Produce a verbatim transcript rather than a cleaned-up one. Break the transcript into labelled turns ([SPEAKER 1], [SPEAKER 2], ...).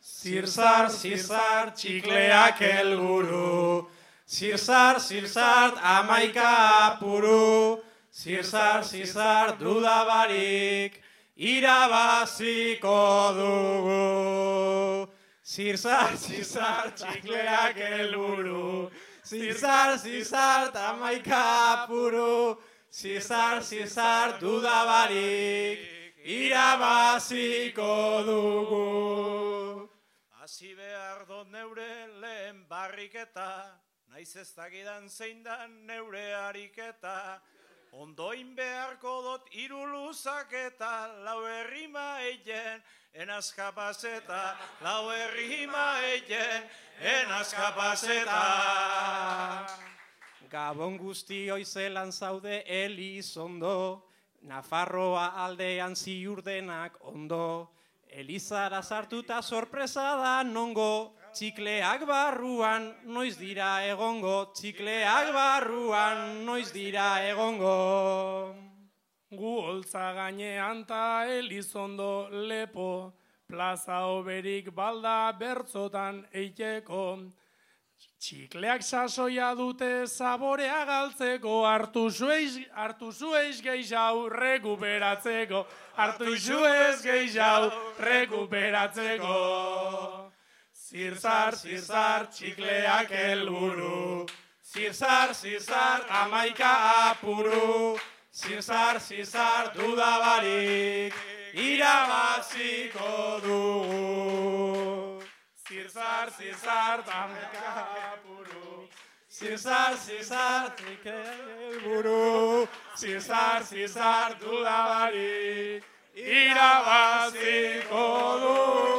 [SPEAKER 1] Zirzar, zirzar, txikleak helburu. Zirzar, zirzar, amaika apuru. Zirzar, zirzar, dudabarik, irabaziko dugu. Zirzar, zirzar, txikleak helburu. Zirzar, zirzar, amaika apuru. Zirzar, zirzar, dudabarik, irabaziko dugu.
[SPEAKER 2] Hasi behar dut neure lehen barriketa, naiz ez dakidan zein da neure ariketa. Ondoin beharko dut hiru luzaketa, lau errima eien, enaz kapazeta. Lau errima eien, enaz kapazeta.
[SPEAKER 1] Gabon guztioi zelan zaude Elizondo, Nafarroa aldean ziurdenak ondo. Elizara sartuta sorpresa da nongo, txikleak barruan noiz dira egongo, txikleak barruan noiz dira egongo.
[SPEAKER 3] Gu holtza gainean ta Elizondo lepo, plaza oberik balda bertzotan eiteko. Txikleak sasoia dute saborea galtzeko, hartu zueiz, hartu zueiz gehiago rekuperatzeko, hartu zueiz gehiago rekuperatzeko.
[SPEAKER 1] Zirzar, zirzar, txikleak helburu. Zirzar, zirzar, amaika apuru. Zirzar, zirzar, dudabarik, irabaziko dugu. Zirzar, zirzar, amaika apuru. Zirzar, zirzar, txikleak helburu. Zirzar, zirzar, dudabarik, irabaziko dugu.